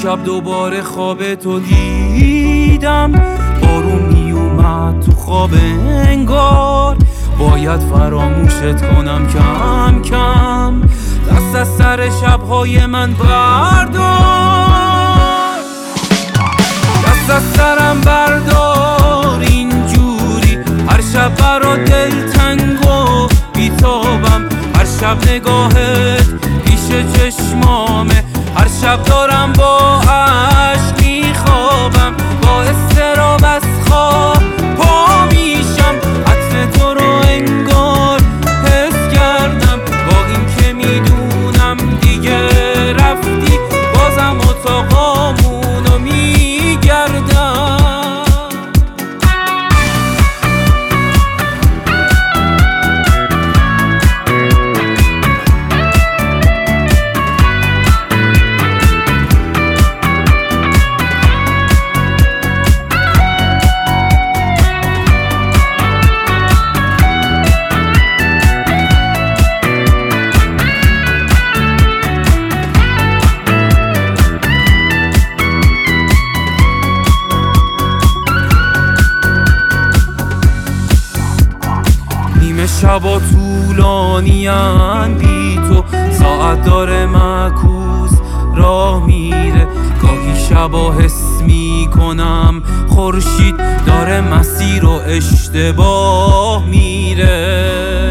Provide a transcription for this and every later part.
دیشب دوباره خواب تو دیدم، بارون می اومد تو خواب انگار باید فراموشت کنم کم کم. دست از سر شبهای من بردار، دست از سرم بردار اینجوری. هر شب برا دلتنگ و بیتابم، هر شب نگاهت پیش چشمامه، هر شب دارم با عشق میخوابم، با اضطراب از خواب پا میشم. عطر تو رو انگار حس کردم، با این که میدونم دیگه رفتی، بازم اتاقامونو میگردم. شبا طولانی‌ان بی تو، ساعت داره معکوس راه میره. گاهی شبا حس میکنم خورشید داره مسیر و اشتباه میره.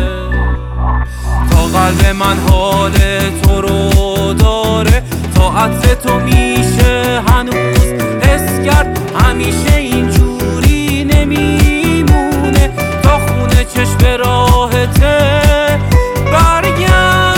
تا قلب من حال تو رو داره، تا عطر تو میشه هنوز حس کرد. همیشه اینجوری نمیمونه، تا خونه چشم راحته برگرد.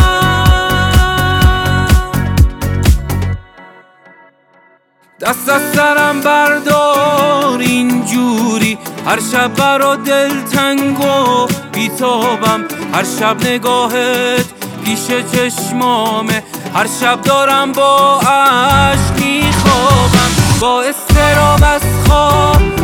دست از سرم بردار اینجوری، هر شب برا دلتنگ و بیتابم، هر شب نگاهت پیش چشمامه، هر شب دارم با عشق میخوابم، با اضطراب از خواب